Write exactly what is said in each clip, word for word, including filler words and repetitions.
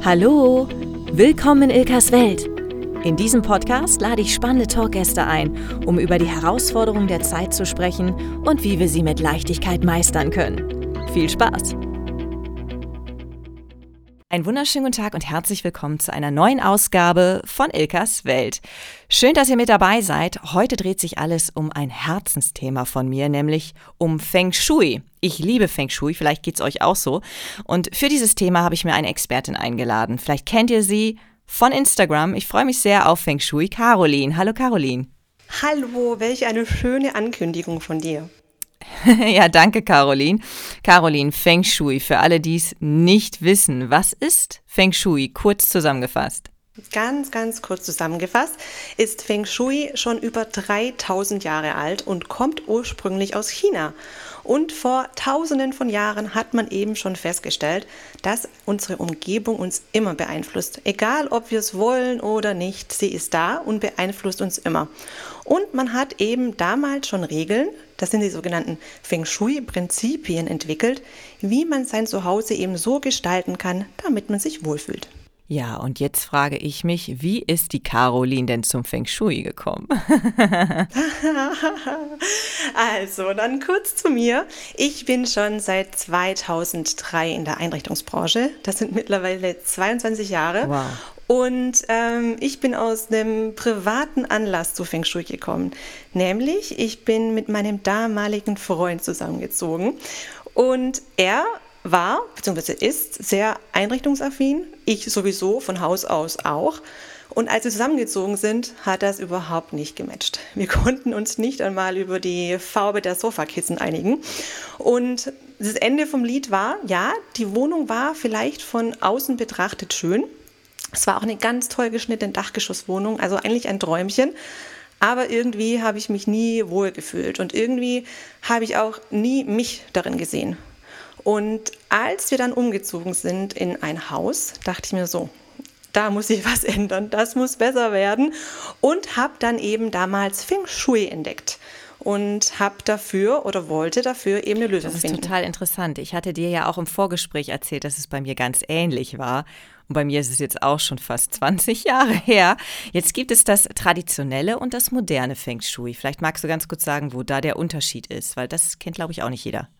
Hallo, willkommen in Ilkas Welt. In diesem Podcast lade ich spannende Talkgäste ein, um über die Herausforderungen der Zeit zu sprechen und wie wir sie mit Leichtigkeit meistern können. Viel Spaß! Einen wunderschönen guten Tag und herzlich willkommen zu einer neuen Ausgabe von Ilkas Welt. Schön, dass ihr mit dabei seid. Heute dreht sich alles um ein Herzensthema von mir, nämlich um Feng Shui. Ich liebe Feng Shui, vielleicht geht's euch auch so. Und für dieses Thema habe ich mir eine Expertin eingeladen. Vielleicht kennt ihr sie von Instagram. Ich freue mich sehr auf Feng Shui. Caroline. Hallo Caroline. Hallo, welch eine schöne Ankündigung von dir. Ja, danke Caroline. Caroline, Feng Shui, für alle, die es nicht wissen, was ist Feng Shui? Kurz zusammengefasst. Ganz, ganz kurz zusammengefasst ist Feng Shui schon über dreitausend Jahre alt und kommt ursprünglich aus China. Und vor tausenden von Jahren hat man eben schon festgestellt, dass unsere Umgebung uns immer beeinflusst. Egal, ob wir es wollen oder nicht, sie ist da und beeinflusst uns immer. Und man hat eben damals schon Regeln, das sind die sogenannten Feng Shui-Prinzipien entwickelt, wie man sein Zuhause eben so gestalten kann, damit man sich wohlfühlt. Ja, und jetzt frage ich mich, wie ist die Caroline denn zum Feng Shui gekommen? Also, dann kurz zu mir. Ich bin schon seit zweitausenddrei in der Einrichtungsbranche. Das sind mittlerweile zweiundzwanzig Jahre. Wow. Und ähm, ich bin aus einem privaten Anlass zu Feng Shui gekommen. Nämlich, ich bin mit meinem damaligen Freund zusammengezogen. Und er war bzw. ist sehr einrichtungsaffin, ich sowieso von Haus aus auch. Und als wir zusammengezogen sind, hat das überhaupt nicht gematcht. Wir konnten uns nicht einmal über die Farbe der Sofakissen einigen. Und das Ende vom Lied war, ja, die Wohnung war vielleicht von außen betrachtet schön. Es war auch eine ganz toll geschnittene Dachgeschosswohnung, also eigentlich ein Träumchen. Aber irgendwie habe ich mich nie wohl gefühlt und irgendwie habe ich auch nie mich darin gesehen. Und als wir dann umgezogen sind in ein Haus, dachte ich mir so, da muss ich was ändern, das muss besser werden und habe dann eben damals Feng Shui entdeckt und habe dafür oder wollte dafür eben eine Lösung finden. Das ist total interessant. Ich hatte dir ja auch im Vorgespräch erzählt, dass es bei mir ganz ähnlich war. Und bei mir ist es jetzt auch schon fast zwanzig Jahre her. Jetzt gibt es das traditionelle und das moderne Feng Shui. Vielleicht magst du ganz kurz sagen, wo da der Unterschied ist, weil das kennt, glaube ich, auch nicht jeder.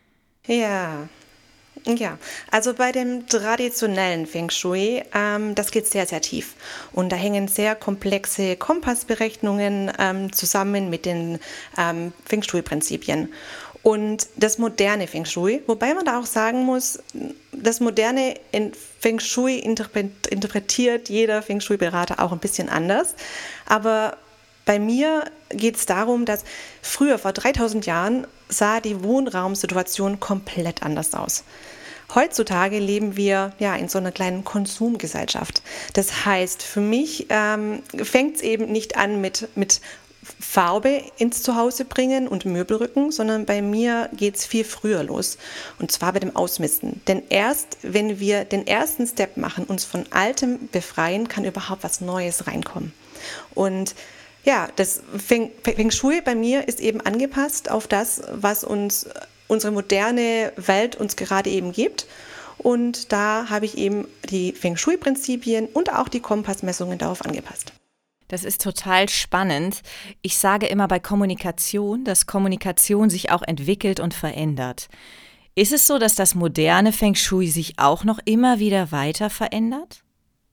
Ja, ja, also bei dem traditionellen Feng Shui, ähm, das geht sehr, sehr tief. Und da hängen sehr komplexe Kompassberechnungen ähm, zusammen mit den ähm, Feng Shui-Prinzipien. Und das moderne Feng Shui, wobei man da auch sagen muss, das moderne Feng Shui interpretiert jeder Feng Shui-Berater auch ein bisschen anders. Aber bei mir geht es darum, dass früher, vor dreitausend Jahren, sah die Wohnraumsituation komplett anders aus. Heutzutage leben wir ja in so einer kleinen Konsumgesellschaft. Das heißt, für mich ähm, fängt es eben nicht an mit, mit Farbe ins Zuhause bringen und Möbelrücken, sondern bei mir geht es viel früher los. Und zwar bei dem Ausmisten. Denn erst, wenn wir den ersten Step machen, uns von Altem befreien, kann überhaupt was Neues reinkommen. Und ja, das Feng, Feng Shui bei mir ist eben angepasst auf das, was uns unsere moderne Welt uns gerade eben gibt. Und da habe ich eben die Feng Shui-Prinzipien und auch die Kompassmessungen darauf angepasst. Das ist total spannend. Ich sage immer bei Kommunikation, dass Kommunikation sich auch entwickelt und verändert. Ist es so, dass das moderne Feng Shui sich auch noch immer wieder weiter verändert?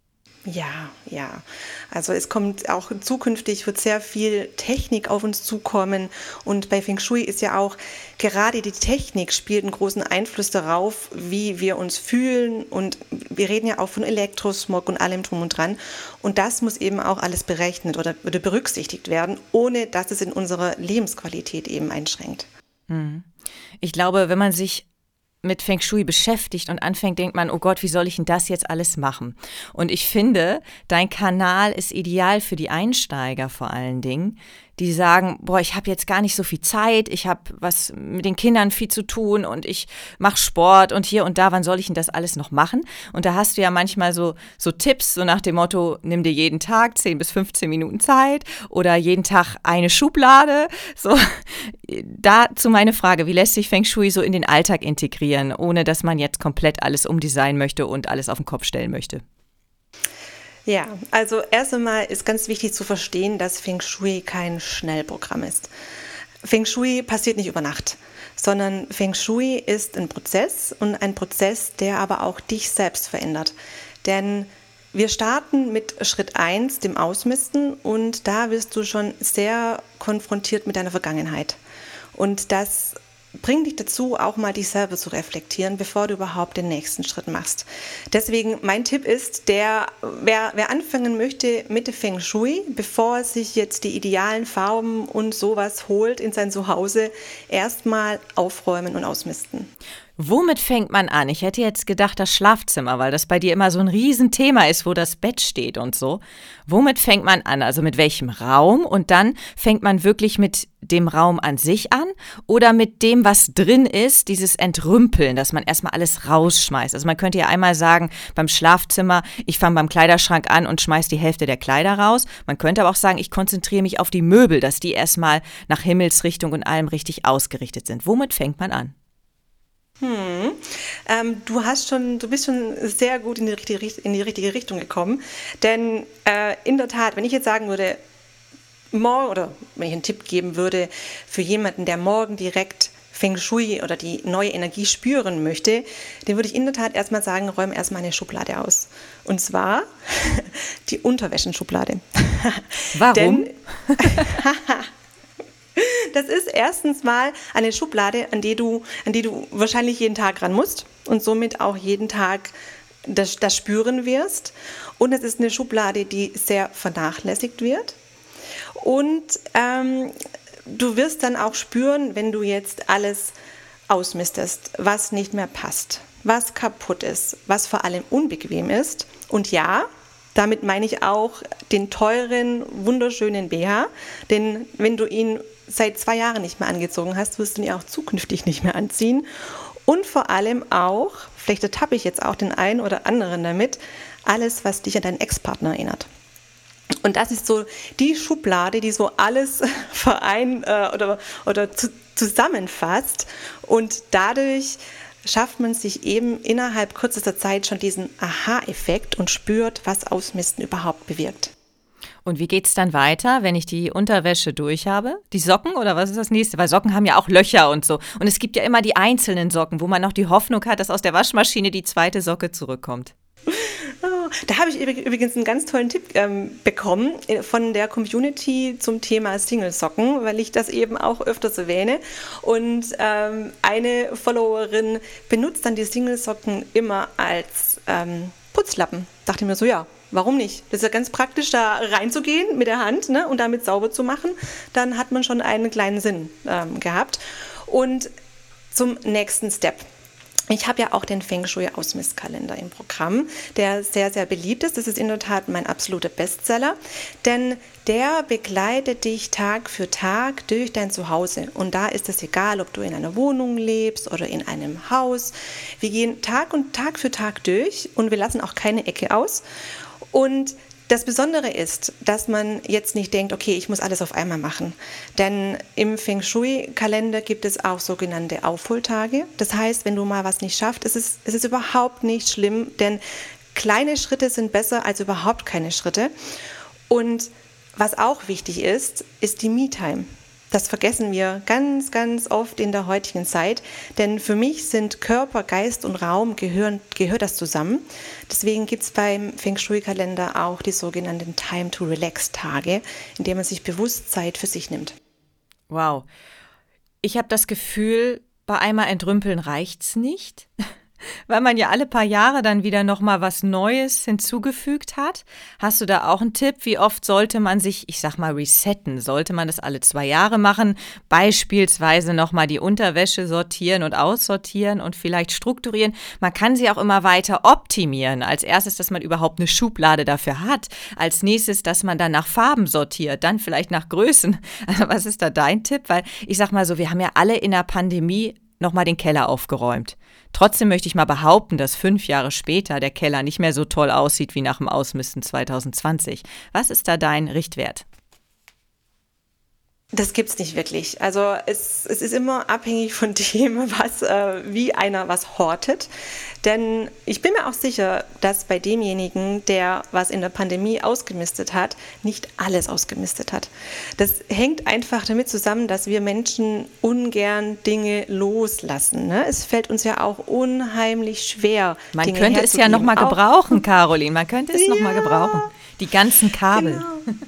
Ja, ja. Also es kommt auch zukünftig, wird sehr viel Technik auf uns zukommen und bei Feng Shui ist ja auch gerade die Technik spielt einen großen Einfluss darauf, wie wir uns fühlen und wir reden ja auch von Elektrosmog und allem drum und dran und das muss eben auch alles berechnet oder, oder berücksichtigt werden, ohne dass es in unserer Lebensqualität eben einschränkt. Ich glaube, wenn man sich mit Feng Shui beschäftigt und anfängt, denkt man, oh Gott, wie soll ich denn das jetzt alles machen? Und ich finde, dein Kanal ist ideal für die Einsteiger vor allen Dingen, die sagen, boah, ich habe jetzt gar nicht so viel Zeit, ich habe was mit den Kindern viel zu tun und ich mache Sport und hier und da, wann soll ich denn das alles noch machen? Und da hast du ja manchmal so, so Tipps, so nach dem Motto, nimm dir jeden Tag zehn bis fünfzehn Minuten Zeit oder jeden Tag eine Schublade. So, dazu meine Frage, wie lässt sich Feng Shui so in den Alltag integrieren, ohne dass man jetzt komplett alles umdesignen möchte und alles auf den Kopf stellen möchte? Ja, also erst einmal ist ganz wichtig zu verstehen, dass Feng Shui kein Schnellprogramm ist. Feng Shui passiert nicht über Nacht, sondern Feng Shui ist ein Prozess und ein Prozess, der aber auch dich selbst verändert. Denn wir starten mit Schritt eins, dem Ausmisten, und da wirst du schon sehr konfrontiert mit deiner Vergangenheit. Und das bringt dich dazu, auch mal dich selber zu reflektieren, bevor du überhaupt den nächsten Schritt machst. Deswegen mein Tipp ist, der, wer, wer anfangen möchte mit Feng Shui, bevor er sich jetzt die idealen Farben und sowas holt in sein Zuhause, erstmal aufräumen und ausmisten. Womit fängt man an? Ich hätte jetzt gedacht, das Schlafzimmer, weil das bei dir immer so ein Riesenthema ist, wo das Bett steht und so. Womit fängt man an? Also mit welchem Raum? Und dann fängt man wirklich mit dem Raum an sich an oder mit dem, was drin ist, dieses Entrümpeln, dass man erstmal alles rausschmeißt. Also man könnte ja einmal sagen, beim Schlafzimmer, ich fange beim Kleiderschrank an und schmeiß die Hälfte der Kleider raus. Man könnte aber auch sagen, ich konzentriere mich auf die Möbel, dass die erstmal nach Himmelsrichtung und allem richtig ausgerichtet sind. Womit fängt man an? Hm. Ähm, du hast schon, du bist schon sehr gut in die richtige, in die richtige Richtung gekommen, denn äh, in der Tat, wenn ich jetzt sagen würde, morgen, oder wenn ich einen Tipp geben würde für jemanden, der morgen direkt Feng Shui oder die neue Energie spüren möchte, den würde ich in der Tat erstmal sagen, räum erstmal eine Schublade aus. Und zwar die Unterwäschenschublade. Warum? Denn das ist erstens mal eine Schublade, an die du, an die du wahrscheinlich jeden Tag ran musst und somit auch jeden Tag das, das spüren wirst. Und es ist eine Schublade, die sehr vernachlässigt wird. Und ähm, du wirst dann auch spüren, wenn du jetzt alles ausmistest, was nicht mehr passt, was kaputt ist, was vor allem unbequem ist. Und ja, damit meine ich auch den teuren, wunderschönen B H, denn wenn du ihn seit zwei Jahren nicht mehr angezogen hast, wirst du ihn auch zukünftig nicht mehr anziehen. Und vor allem auch, vielleicht ertappe ich jetzt auch den einen oder anderen damit, alles, was dich an deinen Ex-Partner erinnert. Und das ist so die Schublade, die so alles verein äh, oder, oder zu, zusammenfasst. Und dadurch schafft man sich eben innerhalb kürzester Zeit schon diesen Aha-Effekt und spürt, was Ausmisten überhaupt bewirkt. Und wie geht's dann weiter, wenn ich die Unterwäsche durch habe? Die Socken oder was ist das nächste? Weil Socken haben ja auch Löcher und so. Und es gibt ja immer die einzelnen Socken, wo man noch die Hoffnung hat, dass aus der Waschmaschine die zweite Socke zurückkommt. Oh, da habe ich übrigens einen ganz tollen Tipp ähm, bekommen von der Community zum Thema Single-Socken, weil ich das eben auch öfters erwähne. Und ähm, eine Followerin benutzt dann die Single-Socken immer als ähm, Putzlappen. Dachte mir so, ja, warum nicht? Das ist ja ganz praktisch, da reinzugehen mit der Hand, ne, und damit sauber zu machen. Dann hat man schon einen kleinen Sinn ähm, gehabt. Und zum nächsten Step. Ich habe ja auch den Feng Shui Ausmistkalender im Programm, der sehr, sehr beliebt ist. Das ist in der Tat mein absoluter Bestseller, denn der begleitet dich Tag für Tag durch dein Zuhause. Und da ist es egal, ob du in einer Wohnung lebst oder in einem Haus. Wir gehen Tag und Tag für Tag durch und wir lassen auch keine Ecke aus. Und das Besondere ist, dass man jetzt nicht denkt, okay, ich muss alles auf einmal machen. Denn im Feng Shui-Kalender gibt es auch sogenannte Aufholtage. Das heißt, wenn du mal was nicht schaffst, ist es, es ist überhaupt nicht schlimm, denn kleine Schritte sind besser als überhaupt keine Schritte. Und was auch wichtig ist, ist die Me-Time. Das vergessen wir ganz, ganz oft in der heutigen Zeit, denn für mich sind Körper, Geist und Raum, gehören, gehört das zusammen. Deswegen gibt es beim Feng Shui-Kalender auch die sogenannten Time-to-Relax-Tage, in denen man sich bewusst Zeit für sich nimmt. Wow. Ich habe das Gefühl, bei einmal entrümpeln reicht's nicht. Weil man ja alle paar Jahre dann wieder nochmal was Neues hinzugefügt hat. Hast du da auch einen Tipp? Wie oft sollte man sich, ich sag mal, resetten? Sollte man das alle zwei Jahre machen? Beispielsweise nochmal die Unterwäsche sortieren und aussortieren und vielleicht strukturieren. Man kann sie auch immer weiter optimieren. Als erstes, dass man überhaupt eine Schublade dafür hat. Als nächstes, dass man dann nach Farben sortiert, dann vielleicht nach Größen. Also was ist da dein Tipp? Weil ich sag mal so, wir haben ja alle in der Pandemie nochmal den Keller aufgeräumt. Trotzdem möchte ich mal behaupten, dass fünf Jahre später der Keller nicht mehr so toll aussieht wie nach dem Ausmisten zwanzig zwanzig. Was ist da dein Richtwert? Das gibt's nicht wirklich. Also es, es ist immer abhängig von dem, was, äh, wie einer was hortet. Denn ich bin mir auch sicher, dass bei demjenigen, der was in der Pandemie ausgemistet hat, nicht alles ausgemistet hat. Das hängt einfach damit zusammen, dass wir Menschen ungern Dinge loslassen. Ne? Es fällt uns ja auch unheimlich schwer, Man Dinge könnte es ja nochmal herzugeben. gebrauchen, Caroline. Man könnte es Ja, nochmal gebrauchen. Die ganzen Kabel. Genau.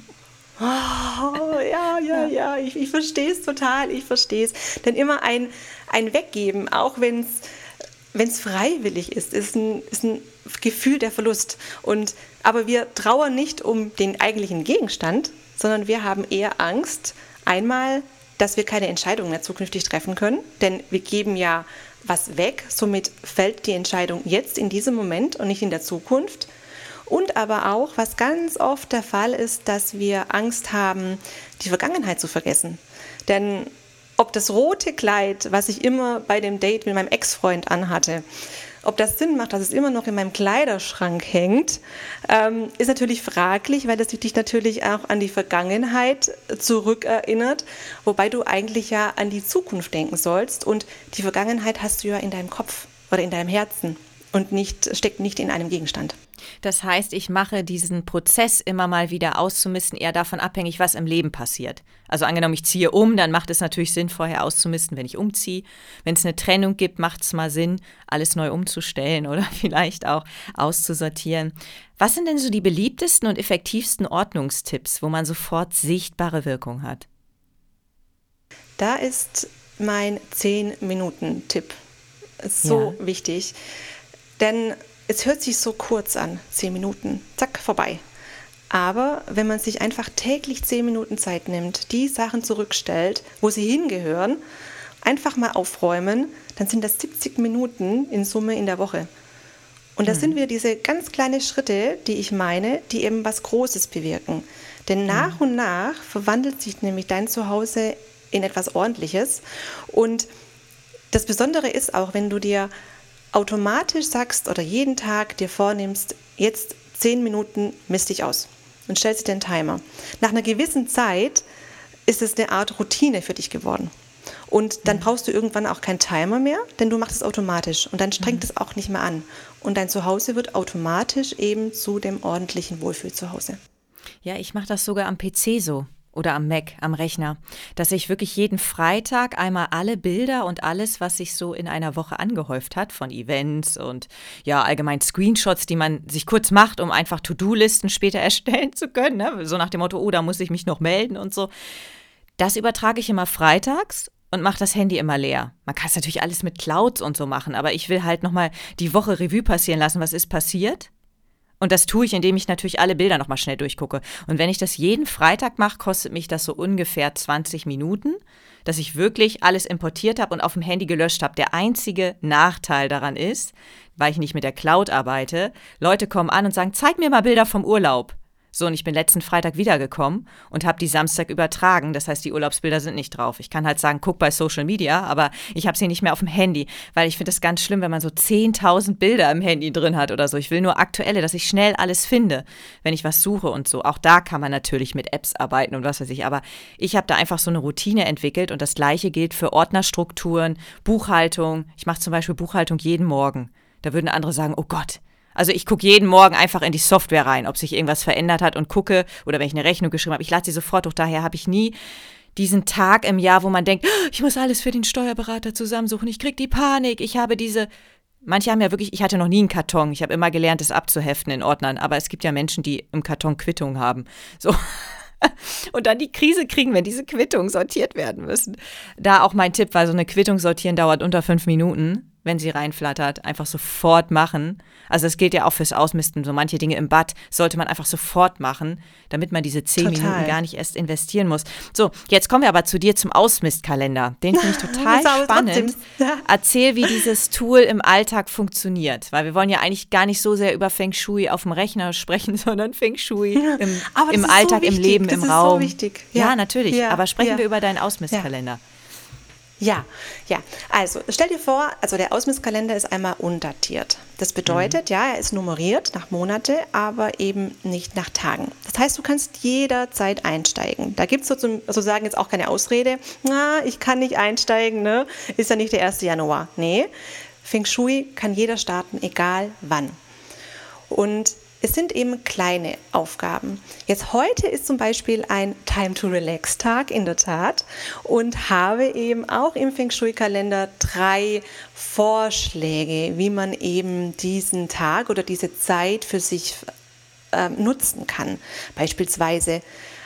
Oh, ja, ja, ja, ich, ich verstehe es total, ich verstehe es. Denn immer ein, ein Weggeben, auch wenn es freiwillig ist, ist ein, ist ein Gefühl der Verlust. Und, aber wir trauern nicht um den eigentlichen Gegenstand, sondern wir haben eher Angst, einmal, dass wir keine Entscheidung mehr zukünftig treffen können, denn wir geben ja was weg, somit fällt die Entscheidung jetzt in diesem Moment und nicht in der Zukunft. Und aber auch, was ganz oft der Fall ist, dass wir Angst haben, die Vergangenheit zu vergessen. Denn ob das rote Kleid, was ich immer bei dem Date mit meinem Ex-Freund anhatte, ob das Sinn macht, dass es immer noch in meinem Kleiderschrank hängt, ähm, ist natürlich fraglich, weil das dich natürlich auch an die Vergangenheit zurückerinnert, wobei du eigentlich ja an die Zukunft denken sollst. Und die Vergangenheit hast du ja in deinem Kopf oder in deinem Herzen und nicht, steckt nicht in einem Gegenstand. Das heißt, ich mache diesen Prozess immer mal wieder auszumisten, eher davon abhängig, was im Leben passiert. Also angenommen, ich ziehe um, dann macht es natürlich Sinn, vorher auszumisten, wenn ich umziehe. Wenn es eine Trennung gibt, macht es mal Sinn, alles neu umzustellen oder vielleicht auch auszusortieren. Was sind denn so die beliebtesten und effektivsten Ordnungstipps, wo man sofort sichtbare Wirkung hat? Da ist mein zehn-Minuten-Tipp so Ja. wichtig, denn es hört sich so kurz an, zehn Minuten, zack, vorbei. Aber wenn man sich einfach täglich zehn Minuten Zeit nimmt, die Sachen zurückstellt, wo sie hingehören, einfach mal aufräumen, dann sind das siebzig Minuten in Summe in der Woche. Und das sind wieder diese ganz kleinen Schritte, die ich meine, die eben was Großes bewirken. Denn nach und nach verwandelt sich nämlich dein Zuhause in etwas Ordentliches. Und das Besondere ist auch, wenn du dir automatisch sagst oder jeden Tag dir vornimmst, jetzt zehn Minuten misst dich aus und stellst dir den Timer. Nach einer gewissen Zeit ist es eine Art Routine für dich geworden. Und dann brauchst du irgendwann auch keinen Timer mehr, denn du machst es automatisch und dann strengt es auch nicht mehr an. Und dein Zuhause wird automatisch eben zu dem ordentlichen Wohlfühlzuhause. Ja, ich mache das sogar am P C so. Oder am Mac, am Rechner, dass ich wirklich jeden Freitag einmal alle Bilder und alles, was sich so in einer Woche angehäuft hat, von Events und ja allgemein Screenshots, die man sich kurz macht, um einfach To-Do-Listen später erstellen zu können, ne? So nach dem Motto, oh, da muss ich mich noch melden und so. Das übertrage ich immer freitags und mache das Handy immer leer. Man kann es natürlich alles mit Clouds und so machen, aber ich will halt nochmal die Woche Revue passieren lassen, was ist passiert. Und das tue ich, indem ich natürlich alle Bilder nochmal schnell durchgucke. Und wenn ich das jeden Freitag mache, kostet mich das so ungefähr zwanzig Minuten, dass ich wirklich alles importiert habe und auf dem Handy gelöscht habe. Der einzige Nachteil daran ist, weil ich nicht mit der Cloud arbeite, Leute kommen an und sagen, zeig mir mal Bilder vom Urlaub. So, und ich bin letzten Freitag wiedergekommen und habe die Samstag übertragen. Das heißt, die Urlaubsbilder sind nicht drauf. Ich kann halt sagen, guck bei Social Media, aber ich habe sie nicht mehr auf dem Handy, weil ich finde das ganz schlimm, wenn man so zehntausend Bilder im Handy drin hat oder so. Ich will nur aktuelle, dass ich schnell alles finde, wenn ich was suche und so. Auch da kann man natürlich mit Apps arbeiten und was weiß ich. Aber ich habe da einfach so eine Routine entwickelt und das Gleiche gilt für Ordnerstrukturen, Buchhaltung. Ich mache zum Beispiel Buchhaltung jeden Morgen. Da würden andere sagen, oh Gott. Also ich gucke jeden Morgen einfach in die Software rein, ob sich irgendwas verändert hat und gucke, oder wenn ich eine Rechnung geschrieben habe, ich lade sie sofort hoch. Daher habe ich nie diesen Tag im Jahr, wo man denkt, ich muss alles für den Steuerberater zusammensuchen, ich kriege die Panik, ich habe diese, manche haben ja wirklich, ich hatte noch nie einen Karton, ich habe immer gelernt, es abzuheften in Ordnern, aber es gibt ja Menschen, die im Karton Quittungen haben, so. Und dann die Krise kriegen, wenn diese Quittungen sortiert werden müssen. Da auch mein Tipp war, so eine Quittung sortieren dauert unter fünf Minuten. wenn sie reinflattert, einfach sofort machen. Also das gilt ja auch fürs Ausmisten. So manche Dinge im Bad sollte man einfach sofort machen, damit man diese zehn Total. Minuten gar nicht erst investieren muss. So, jetzt kommen wir aber zu dir zum Ausmistkalender. Den finde ich total Das ist spannend. Erzähl, wie dieses Tool im Alltag funktioniert. Weil wir wollen ja eigentlich gar nicht so sehr über Feng Shui auf dem Rechner sprechen, sondern Feng Shui im, Aber das im ist Alltag, so im wichtig. Leben, das im ist Raum. So wichtig. Ja, Ja, natürlich. ja, aber sprechen ja. wir über deinen Ausmistkalender. Ja, ja. Also stell dir vor, also der Ausmistkalender ist einmal undatiert. Das bedeutet, mhm. ja, er ist nummeriert nach Monate, aber eben nicht nach Tagen. Das heißt, du kannst jederzeit einsteigen. Da gibt es sozusagen jetzt auch keine Ausrede, na, ich kann nicht einsteigen, ne? Ist ja nicht der erste Januar. Nee, Feng Shui kann jeder starten, egal wann. Und es sind eben kleine Aufgaben. Jetzt heute ist zum Beispiel ein Time-to-Relax-Tag in der Tat und habe eben auch im Feng Shui-Kalender drei Vorschläge, wie man eben diesen Tag oder diese Zeit für sich äh, nutzen kann. Beispielsweise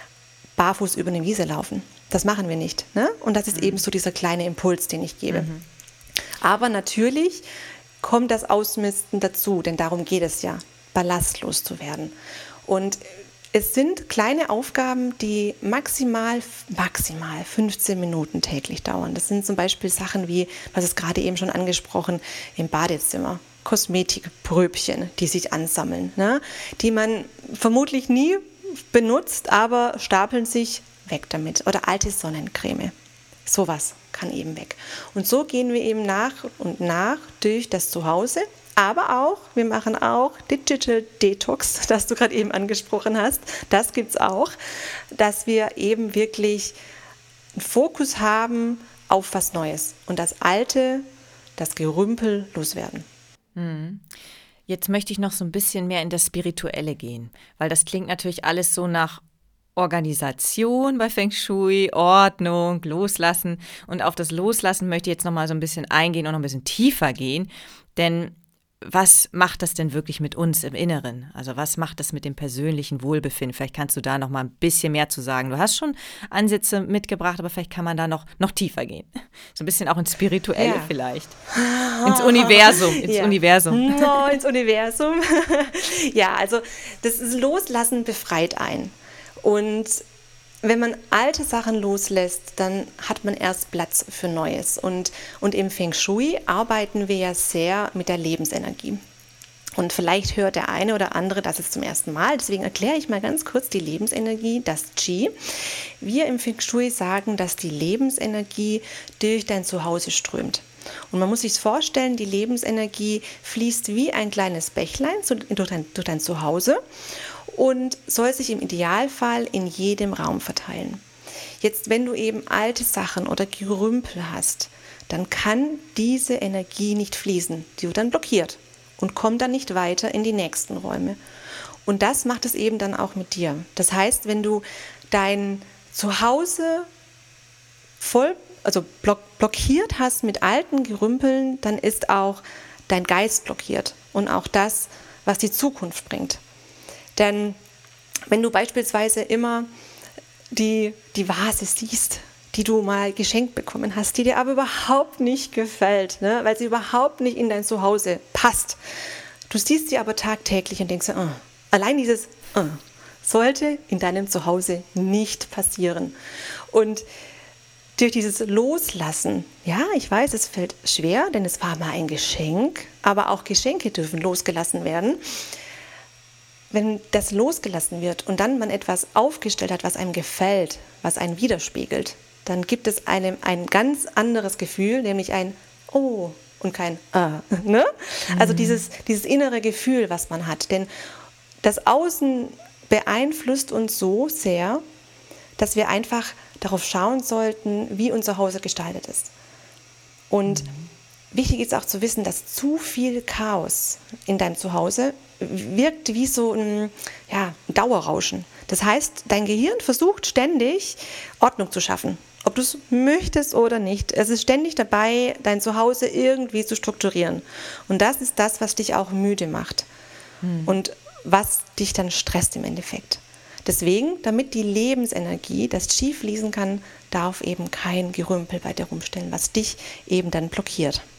barfuß über eine Wiese laufen. Das machen wir nicht, ne? Und das ist mhm. eben so dieser kleine Impuls, den ich gebe. Mhm. Aber natürlich kommt das Ausmisten dazu, denn darum geht es ja, ballastlos zu werden. Und es sind kleine Aufgaben, die maximal, maximal fünfzehn Minuten täglich dauern. Das sind zum Beispiel Sachen wie, was ist gerade eben schon angesprochen, im Badezimmer. Kosmetikpröbchen, die sich ansammeln, ne? Die man vermutlich nie benutzt, aber stapeln sich, weg damit. Oder alte Sonnencreme. Sowas kann eben weg. Und so gehen wir eben nach und nach durch das Zuhause. Aber auch, wir machen auch Digital Detox, das du gerade eben angesprochen hast. Das gibt es auch, dass wir eben wirklich einen Fokus haben auf was Neues und das Alte, das Gerümpel loswerden. Hm. Jetzt möchte ich noch so ein bisschen mehr in das Spirituelle gehen, weil das klingt natürlich alles so nach Organisation bei Feng Shui, Ordnung, Loslassen. Und auf das Loslassen möchte ich jetzt noch mal so ein bisschen eingehen und noch ein bisschen tiefer gehen, denn was macht das denn wirklich mit uns im Inneren? Also was macht das mit dem persönlichen Wohlbefinden? Vielleicht kannst du da noch mal ein bisschen mehr zu sagen. Du hast schon Ansätze mitgebracht, aber vielleicht kann man da noch, noch tiefer gehen. So ein bisschen auch ins Spirituelle ja. vielleicht. Ins Universum. Ins ja. Universum. No, ins Universum. Ja, also das Loslassen befreit ein. Und wenn man alte Sachen loslässt, dann hat man erst Platz für Neues. Und, und im Feng Shui arbeiten wir ja sehr mit der Lebensenergie. Und vielleicht hört der eine oder andere das jetzt zum ersten Mal. Deswegen erkläre ich mal ganz kurz die Lebensenergie, das Qi. Wir im Feng Shui sagen, dass die Lebensenergie durch dein Zuhause strömt. Und man muss sich vorstellen, die Lebensenergie fließt wie ein kleines Bächlein durch dein, durch dein Zuhause und soll sich im Idealfall in jedem Raum verteilen. Jetzt, wenn du eben alte Sachen oder Gerümpel hast, dann kann diese Energie nicht fließen. Die wird dann blockiert und kommt dann nicht weiter in die nächsten Räume. Und das macht es eben dann auch mit dir. Das heißt, wenn du dein Zuhause voll, also block, blockiert hast mit alten Gerümpeln, dann ist auch dein Geist blockiert und auch das, was die Zukunft bringt. Denn wenn du beispielsweise immer die, die Vase siehst, die du mal geschenkt bekommen hast, die dir aber überhaupt nicht gefällt, ne, weil sie überhaupt nicht in dein Zuhause passt. Du siehst sie aber tagtäglich und denkst, oh, allein dieses oh, sollte in deinem Zuhause nicht passieren. Und durch dieses Loslassen, ja, ich weiß, es fällt schwer, denn es war mal ein Geschenk, aber auch Geschenke dürfen losgelassen werden. Wenn das losgelassen wird und dann man etwas aufgestellt hat, was einem gefällt, was einen widerspiegelt, dann gibt es einem ein ganz anderes Gefühl, nämlich ein Oh und kein Ah. Ne? Mhm. Also dieses, dieses innere Gefühl, was man hat. Denn das Außen beeinflusst uns so sehr, dass wir einfach darauf schauen sollten, wie unser Haus gestaltet ist. Und mhm. wichtig ist auch zu wissen, dass zu viel Chaos in deinem Zuhause wirkt wie so ein, ja, ein Dauerrauschen. Das heißt, dein Gehirn versucht ständig, Ordnung zu schaffen, ob du es möchtest oder nicht. Es ist ständig dabei, dein Zuhause irgendwie zu strukturieren. Und das ist das, was dich auch müde macht hm. und was dich dann stresst im Endeffekt. Deswegen, damit die Lebensenergie, das Qi fließen kann, darf eben kein Gerümpel weiter rumstellen, was dich eben dann blockiert.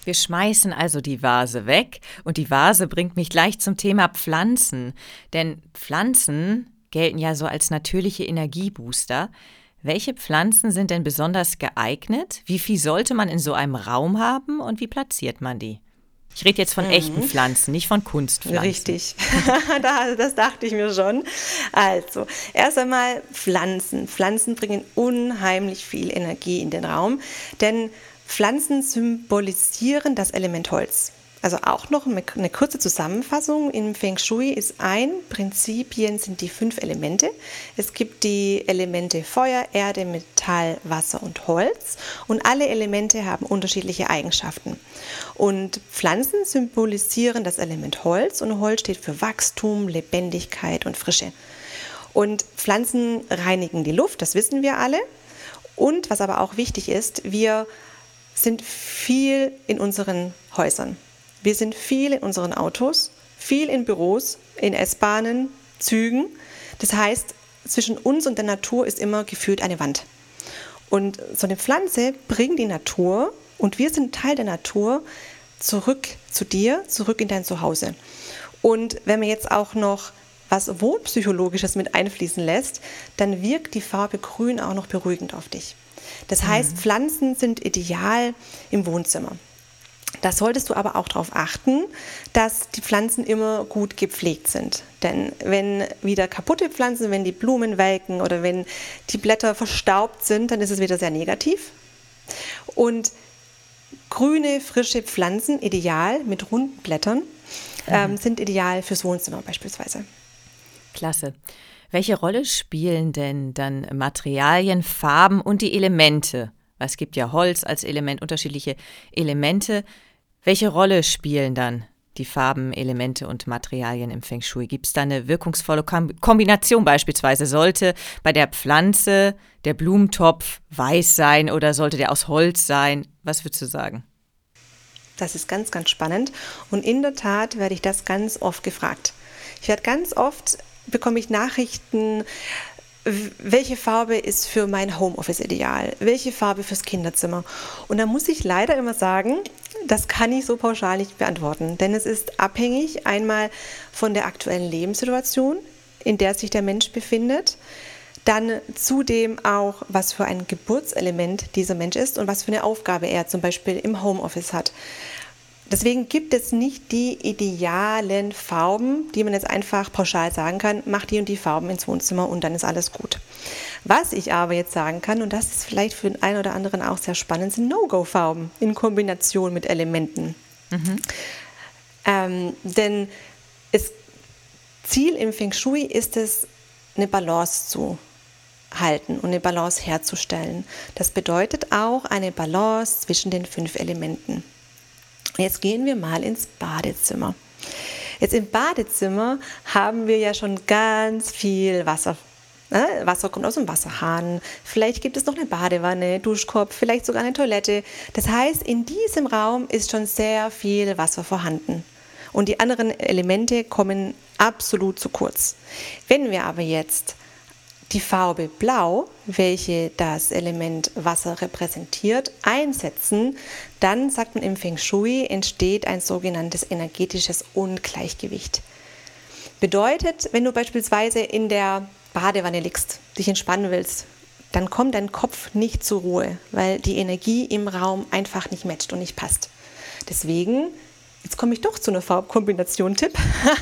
Wir schmeißen also die Vase weg und die Vase bringt mich gleich zum Thema Pflanzen. Denn Pflanzen gelten ja so als natürliche Energiebooster. Welche Pflanzen sind denn besonders geeignet? Wie viel sollte man in so einem Raum haben und wie platziert man die? Ich rede jetzt von mhm. echten Pflanzen, nicht von Kunstpflanzen. Richtig, das dachte ich mir schon. Also, erst einmal Pflanzen. Pflanzen bringen unheimlich viel Energie in den Raum, denn Pflanzen symbolisieren das Element Holz. Also auch noch eine, eine kurze Zusammenfassung. Im Feng Shui ist ein Prinzipien sind die fünf Elemente. Es gibt die Elemente Feuer, Erde, Metall, Wasser und Holz. Und alle Elemente haben unterschiedliche Eigenschaften. Und Pflanzen symbolisieren das Element Holz. Und Holz steht für Wachstum, Lebendigkeit und Frische. Und Pflanzen reinigen die Luft, das wissen wir alle. Und was aber auch wichtig ist, wir sind viel in unseren Häusern. Wir sind viel in unseren Autos, viel in Büros, in S-Bahnen, Zügen. Das heißt, zwischen uns und der Natur ist immer gefühlt eine Wand. Und so eine Pflanze bringt die Natur, und wir sind Teil der Natur, zurück zu dir, zurück in dein Zuhause. Und wenn man jetzt auch noch was Wohnpsychologisches mit einfließen lässt, dann wirkt die Farbe Grün auch noch beruhigend auf dich. Das heißt, mhm. Pflanzen sind ideal im Wohnzimmer. Da solltest du aber auch darauf achten, dass die Pflanzen immer gut gepflegt sind. Denn wenn wieder kaputte Pflanzen, wenn die Blumen welken oder wenn die Blätter verstaubt sind, dann ist es wieder sehr negativ. Und grüne, frische Pflanzen, ideal mit runden Blättern, ähm, sind ideal fürs Wohnzimmer beispielsweise. Klasse. Welche Rolle spielen denn dann Materialien, Farben und die Elemente? Es gibt ja Holz als Element, unterschiedliche Elemente. Welche Rolle spielen dann die Farben, Elemente und Materialien im Feng Shui? Gibt es da eine wirkungsvolle Kombination beispielsweise? Sollte bei der Pflanze der Blumentopf weiß sein oder sollte der aus Holz sein? Was würdest du sagen? Das ist ganz, ganz spannend. Und in der Tat werde ich das ganz oft gefragt. Ich werde ganz oft, bekomme ich Nachrichten, welche Farbe ist für mein Homeoffice ideal? Welche Farbe fürs Kinderzimmer? Und da muss ich leider immer sagen, das kann ich so pauschal nicht beantworten, denn es ist abhängig einmal von der aktuellen Lebenssituation, in der sich der Mensch befindet, dann zudem auch, was für ein Geburtselement dieser Mensch ist und was für eine Aufgabe er zum Beispiel im Homeoffice hat. Deswegen gibt es nicht die idealen Farben, die man jetzt einfach pauschal sagen kann, mach die und die Farben ins Wohnzimmer und dann ist alles gut. Was ich aber jetzt sagen kann, und das ist vielleicht für den einen oder anderen auch sehr spannend, sind No-Go-Farben in Kombination mit Elementen. Mhm. Ähm, denn das Ziel im Feng Shui ist es, eine Balance zu halten und eine Balance herzustellen. Das bedeutet auch eine Balance zwischen den fünf Elementen. Jetzt gehen wir mal ins Badezimmer. Jetzt im Badezimmer haben wir ja schon ganz viel Wasser. Ne? Wasser kommt aus dem Wasserhahn. Vielleicht gibt es noch eine Badewanne, Duschkopf, vielleicht sogar eine Toilette. Das heißt, in diesem Raum ist schon sehr viel Wasser vorhanden. Und die anderen Elemente kommen absolut zu kurz. Wenn wir aber jetzt die Farbe Blau, welche das Element Wasser repräsentiert, einsetzen, dann, sagt man im Feng Shui, entsteht ein sogenanntes energetisches Ungleichgewicht. Bedeutet, wenn du beispielsweise in der Badewanne liegst, dich entspannen willst, dann kommt dein Kopf nicht zur Ruhe, weil die Energie im Raum einfach nicht matcht und nicht passt. Deswegen, jetzt komme ich doch zu einer Farbkombination-Tipp.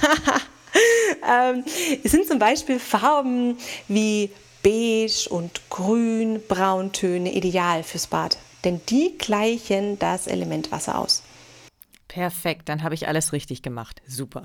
ähm, es sind zum Beispiel Farben wie Beige und Grün, Brauntöne ideal fürs Bad, denn die gleichen das Element Wasser aus. Perfekt, dann habe ich alles richtig gemacht. Super.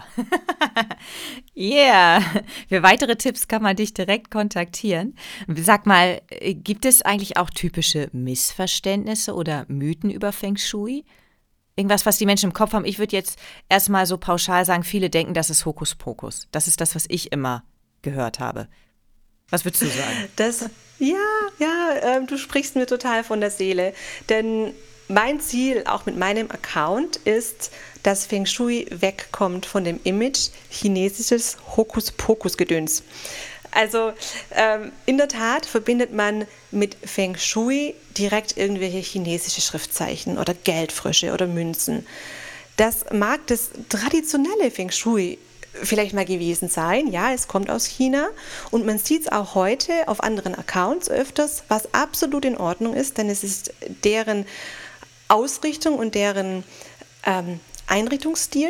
Yeah. Für weitere Tipps kann man dich direkt kontaktieren. Sag mal, gibt es eigentlich auch typische Missverständnisse oder Mythen über Feng Shui? Irgendwas, was die Menschen im Kopf haben? Ich würde jetzt erstmal so pauschal sagen, viele denken, das ist Hokuspokus. Das ist das, was ich immer gehört habe. Was würdest du sagen? Das, ja, ja, äh, du sprichst mir total von der Seele. Denn mein Ziel, auch mit meinem Account, ist, dass Feng Shui wegkommt von dem Image chinesisches Hokuspokus-Gedöns. Also ähm, in der Tat verbindet man mit Feng Shui direkt irgendwelche chinesische Schriftzeichen oder Geldfrösche oder Münzen. Das mag das traditionelle Feng Shui vielleicht mal gewesen sein. Ja, es kommt aus China und man sieht es auch heute auf anderen Accounts öfters, was absolut in Ordnung ist, denn es ist deren Ausrichtung und deren ähm, Einrichtungsstil.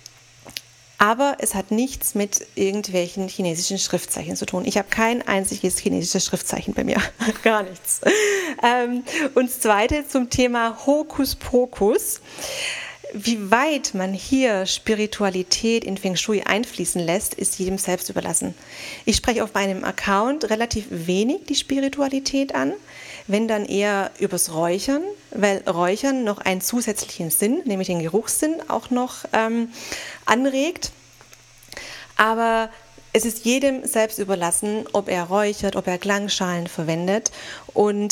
Aber es hat nichts mit irgendwelchen chinesischen Schriftzeichen zu tun. Ich habe kein einziges chinesisches Schriftzeichen bei mir. Gar nichts. Ähm, und das Zweite zum Thema Hokuspokus. Wie weit man hier Spiritualität in Feng Shui einfließen lässt, ist jedem selbst überlassen. Ich spreche auf meinem Account relativ wenig die Spiritualität an, wenn dann eher übers Räuchern, weil Räuchern noch einen zusätzlichen Sinn, nämlich den Geruchssinn, auch noch ähm, anregt. Aber es ist jedem selbst überlassen, ob er räuchert, ob er Klangschalen verwendet. Und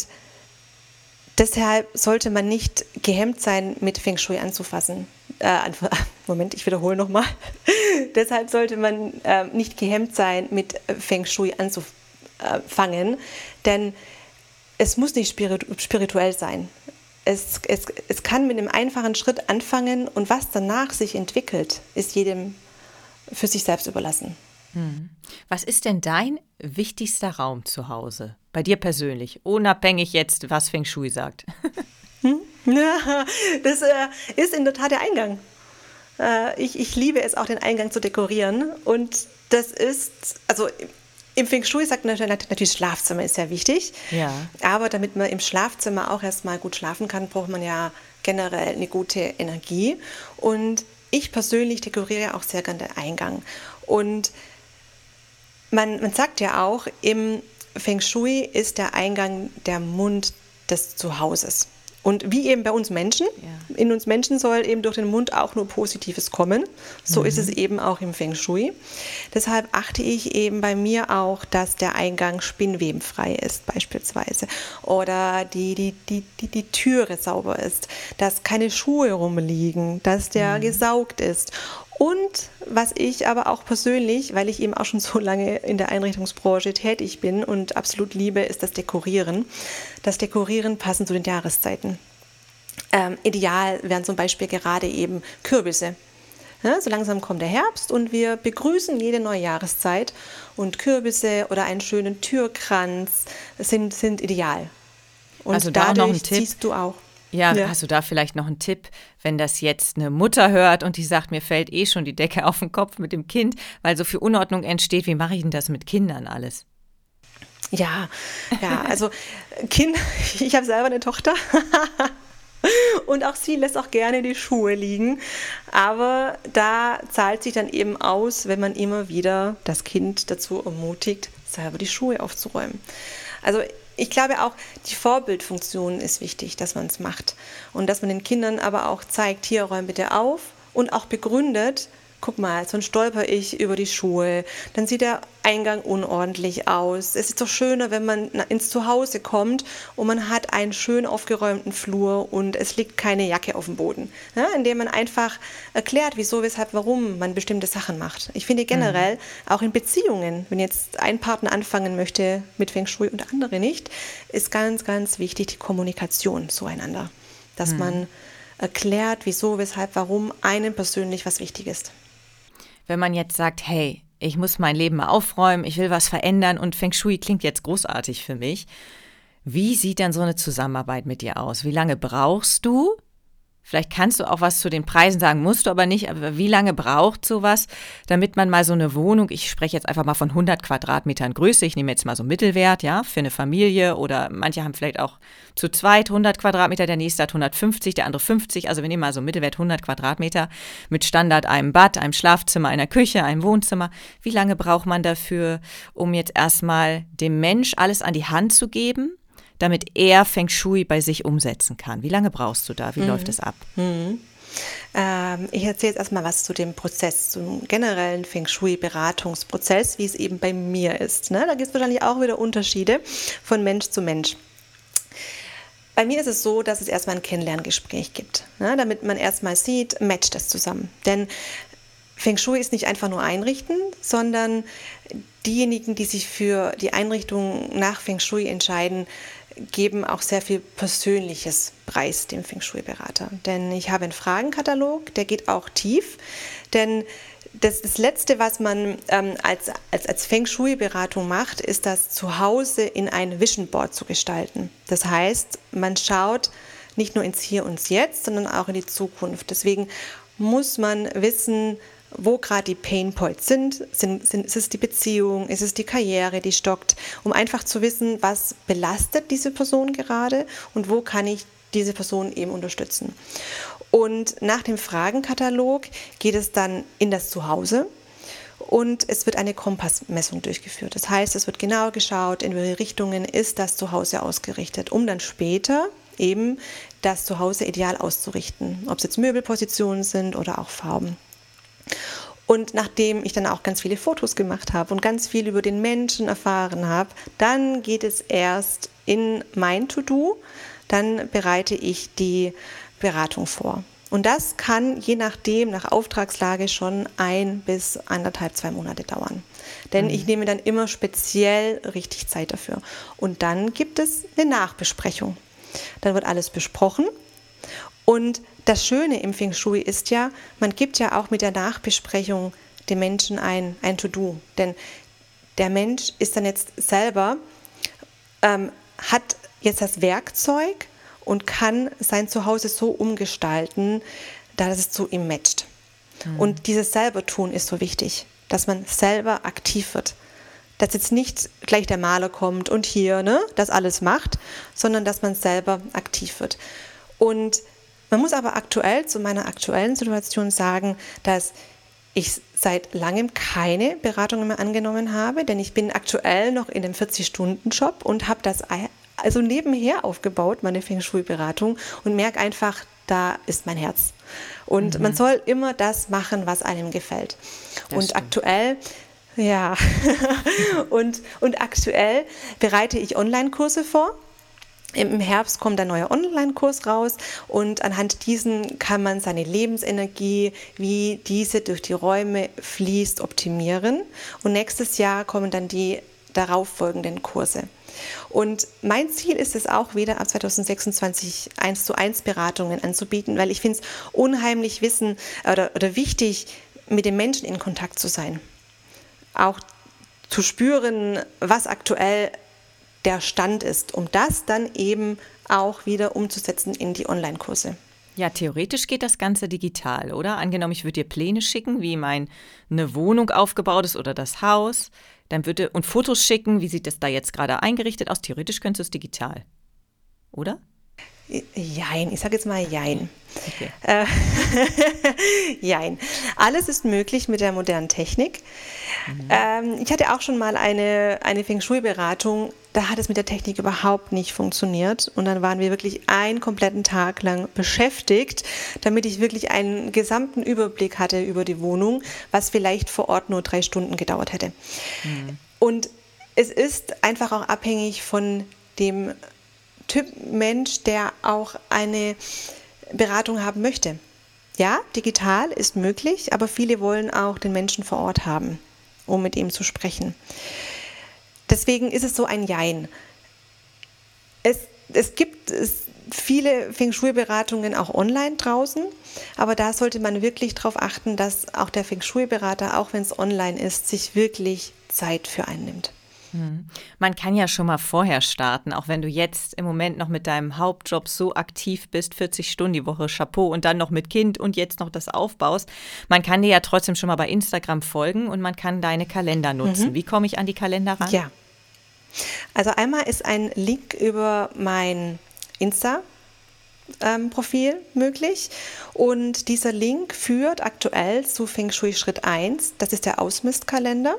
deshalb sollte man nicht gehemmt sein, mit Feng Shui anzufassen. Äh, Moment, ich wiederhole nochmal. Deshalb sollte man äh, nicht gehemmt sein, mit Feng Shui anzufangen, denn es muss nicht spirituell sein. Es, es, es kann mit einem einfachen Schritt anfangen und was danach sich entwickelt, ist jedem für sich selbst überlassen. Hm. Was ist denn dein wichtigster Raum zu Hause? Bei dir persönlich, unabhängig jetzt, was Feng Shui sagt. Hm? Ja, das äh, ist in der Tat der Eingang. Äh, ich, ich liebe es auch, den Eingang zu dekorieren. Und das ist, also im Feng Shui sagt man natürlich, Schlafzimmer ist sehr wichtig. Ja. Aber damit man im Schlafzimmer auch erstmal gut schlafen kann, braucht man ja generell eine gute Energie. Und ich persönlich dekoriere auch sehr gerne den Eingang. Und man, man sagt ja auch, im Feng Shui ist der Eingang der Mund des Zuhauses. Und wie eben bei uns Menschen, ja. in uns Menschen soll eben durch den Mund auch nur Positives kommen. So mhm. ist es eben auch im Feng Shui. Deshalb achte ich eben bei mir auch, dass der Eingang spinnwebenfrei ist beispielsweise. Oder die, die, die, die, die Türe sauber ist, dass keine Schuhe rumliegen, dass der mhm. gesaugt ist. Und was ich aber auch persönlich, weil ich eben auch schon so lange in der Einrichtungsbranche tätig bin und absolut liebe, ist das Dekorieren. Das Dekorieren passend zu den Jahreszeiten. Ähm, ideal wären zum Beispiel gerade eben Kürbisse. Ja, so langsam kommt der Herbst und wir begrüßen jede neue Jahreszeit. Und Kürbisse oder einen schönen Türkranz sind, sind ideal. Und also da dadurch noch ein Tipp. Siehst du auch. Ja, ja, hast du da vielleicht noch einen Tipp, wenn das jetzt eine Mutter hört und die sagt, mir fällt eh schon die Decke auf den Kopf mit dem Kind, weil so viel Unordnung entsteht, wie mache ich denn das mit Kindern alles? Ja, ja, also Kind, ich habe selber eine Tochter und auch sie lässt auch gerne die Schuhe liegen, aber da zahlt sich dann eben aus, wenn man immer wieder das Kind dazu ermutigt, selber die Schuhe aufzuräumen. Also ich glaube auch, die Vorbildfunktion ist wichtig, dass man es macht und dass man den Kindern aber auch zeigt, hier räum bitte auf und auch begründet, guck mal, sonst stolper ich über die Schuhe, dann sieht der Eingang unordentlich aus. Es ist doch schöner, wenn man ins Zuhause kommt und man hat einen schön aufgeräumten Flur und es liegt keine Jacke auf dem Boden. Ja, indem man einfach erklärt, wieso, weshalb, warum man bestimmte Sachen macht. Ich finde generell, mhm. auch in Beziehungen, wenn jetzt ein Partner anfangen möchte mit Feng Shui und der andere nicht, ist ganz, ganz wichtig die Kommunikation zueinander. Dass mhm. man erklärt, wieso, weshalb, warum einem persönlich was wichtig ist. Wenn man jetzt sagt, hey, ich muss mein Leben mal aufräumen, ich will was verändern und Feng Shui klingt jetzt großartig für mich. Wie sieht dann so eine Zusammenarbeit mit dir aus? Wie lange brauchst du? Vielleicht kannst du auch was zu den Preisen sagen, musst du aber nicht. Aber wie lange braucht sowas, damit man mal so eine Wohnung, ich spreche jetzt einfach mal von hundert Quadratmetern Größe, ich nehme jetzt mal so Mittelwert, ja, für eine Familie oder manche haben vielleicht auch zu zweit hundert Quadratmeter, der nächste hat hundertfünfzig, der andere fünfzig, also wir nehmen mal so Mittelwert hundert Quadratmeter mit Standard einem Bad, einem Schlafzimmer, einer Küche, einem Wohnzimmer. Wie lange braucht man dafür, um jetzt erstmal dem Mensch alles an die Hand zu geben, damit er Feng Shui bei sich umsetzen kann? Wie lange brauchst du da? Wie mhm. läuft es ab? Mhm. Ähm, ich erzähle jetzt erstmal was zu dem Prozess, zum generellen Feng Shui-Beratungsprozess, wie es eben bei mir ist. Ne? Da gibt es wahrscheinlich auch wieder Unterschiede von Mensch zu Mensch. Bei mir ist es so, dass es erstmal ein Kennenlerngespräch gibt, ne? Damit man erstmal sieht, matcht das zusammen. Denn Feng Shui ist nicht einfach nur einrichten, sondern diejenigen, die sich für die Einrichtung nach Feng Shui entscheiden, geben auch sehr viel Persönliches preis dem Feng Shui-Berater. Denn ich habe einen Fragenkatalog, der geht auch tief. Denn das, das Letzte, was man ähm, als, als, als Feng Shui-Beratung macht, ist das Zuhause in ein Vision Board zu gestalten. Das heißt, man schaut nicht nur ins Hier und Jetzt, sondern auch in die Zukunft. Deswegen muss man wissen, wo gerade die Pain Points sind. sind, sind. Ist es die Beziehung, ist es die Karriere, die stockt, um einfach zu wissen, was belastet diese Person gerade und wo kann ich diese Person eben unterstützen. Und nach dem Fragenkatalog geht es dann in das Zuhause und es wird eine Kompassmessung durchgeführt. Das heißt, es wird genau geschaut, in welche Richtungen ist das Zuhause ausgerichtet, um dann später eben das Zuhause ideal auszurichten, ob es jetzt Möbelpositionen sind oder auch Farben. Und nachdem ich dann auch ganz viele Fotos gemacht habe und ganz viel über den Menschen erfahren habe, dann geht es erst in mein To-Do, dann bereite ich die Beratung vor. Und das kann je nachdem, nach Auftragslage schon ein bis anderthalb, zwei Monate dauern. Denn mhm. ich nehme dann immer speziell richtig Zeit dafür. Und dann gibt es eine Nachbesprechung. Dann wird alles besprochen und das Schöne im Feng Shui ist ja, man gibt ja auch mit der Nachbesprechung dem Menschen ein, ein To-Do, denn der Mensch ist dann jetzt selber, ähm, hat jetzt das Werkzeug und kann sein Zuhause so umgestalten, dass es zu ihm matcht. Mhm. Und dieses Selbertun ist so wichtig, dass man selber aktiv wird. Dass jetzt nicht gleich der Maler kommt und hier ne, das alles macht, sondern dass man selber aktiv wird. Und man muss aber aktuell zu meiner aktuellen Situation sagen, dass ich seit langem keine Beratungen mehr angenommen habe, denn ich bin aktuell noch in einem vierzig-Stunden-Job und habe das also nebenher aufgebaut, meine Feng Shui-Beratung, und merke einfach, da ist mein Herz. Und mhm. man soll immer das machen, was einem gefällt. Das und stimmt. aktuell Ja, und, und aktuell bereite ich Online-Kurse vor. Im Herbst kommt ein neuer Online-Kurs raus und anhand diesen kann man seine Lebensenergie, wie diese durch die Räume fließt, optimieren. Und nächstes Jahr kommen dann die darauffolgenden Kurse. Und mein Ziel ist es auch wieder ab zwanzig sechsundzwanzig eins zu eins Beratungen anzubieten, weil ich finde es unheimlich wissen oder, oder wichtig, mit den Menschen in Kontakt zu sein. Auch zu spüren, was aktuell der Stand ist, um das dann eben auch wieder umzusetzen in die Online-Kurse. Ja, theoretisch geht das Ganze digital, oder? Angenommen, ich würde dir Pläne schicken, wie meine Wohnung aufgebaut ist oder das Haus, dann würde und Fotos schicken, wie sieht das da jetzt gerade eingerichtet aus? Theoretisch könntest du es digital, oder? Jein, ich sage jetzt mal Jein. Okay. Äh, Jein. Alles ist möglich mit der modernen Technik. Mhm. Ähm, ich hatte auch schon mal eine, eine Feng Shui-Beratung, da hat es mit der Technik überhaupt nicht funktioniert. Und dann waren wir wirklich einen kompletten Tag lang beschäftigt, damit ich wirklich einen gesamten Überblick hatte über die Wohnung, was vielleicht vor Ort nur drei Stunden gedauert hätte. Mhm. Und es ist einfach auch abhängig von dem Typ Mensch, der auch eine Beratung haben möchte. Ja, digital ist möglich, aber viele wollen auch den Menschen vor Ort haben, um mit ihm zu sprechen. Deswegen ist es so ein Jein. Es, es gibt es viele Feng Shui-Beratungen auch online draußen, aber da sollte man wirklich darauf achten, dass auch der Feng Shui-Berater, auch wenn es online ist, sich wirklich Zeit für einen nimmt. Man kann ja schon mal vorher starten, auch wenn du jetzt im Moment noch mit deinem Hauptjob so aktiv bist, vierzig Stunden die Woche, Chapeau, und dann noch mit Kind und jetzt noch das aufbaust. Man kann dir ja trotzdem schon mal bei Instagram folgen und man kann deine Kalender nutzen. Mhm. Wie komme ich an die Kalender ran? Ja, also einmal ist ein Link über mein Insta Ähm, Profil möglich und dieser Link führt aktuell zu Feng Shui Schritt eins, das ist der Ausmistkalender.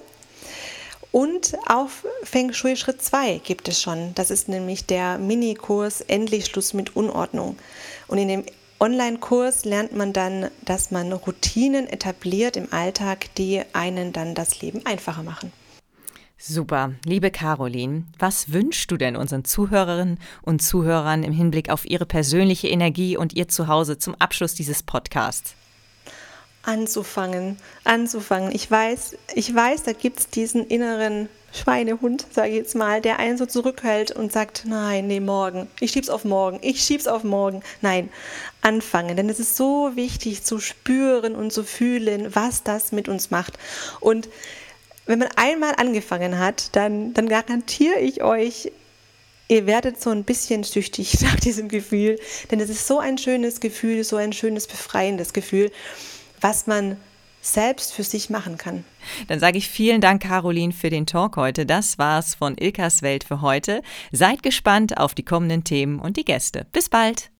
Und auf Feng Shui Schritt zwei gibt es schon. Das ist nämlich der Minikurs Endlich Schluss mit Unordnung. Und in dem Online-Kurs lernt man dann, dass man Routinen etabliert im Alltag, die einen dann das Leben einfacher machen. Super. Liebe Caroline, was wünschst du denn unseren Zuhörerinnen und Zuhörern im Hinblick auf ihre persönliche Energie und ihr Zuhause zum Abschluss dieses Podcasts? Anzufangen, anzufangen. Ich weiß, ich weiß, da gibt es diesen inneren Schweinehund, sage ich jetzt mal, der einen so zurückhält und sagt, nein, nee, morgen, ich schieb's auf morgen, ich schieb's auf morgen. Nein, anfangen, denn es ist so wichtig zu spüren und zu fühlen, was das mit uns macht. Und wenn man einmal angefangen hat, dann, dann garantiere ich euch, ihr werdet so ein bisschen süchtig nach diesem Gefühl, denn es ist so ein schönes Gefühl, so ein schönes, befreiendes Gefühl, was man selbst für sich machen kann. Dann sage ich vielen Dank, Caroline, für den Talk heute. Das war's von Ilkas Welt für heute. Seid gespannt auf die kommenden Themen und die Gäste. Bis bald!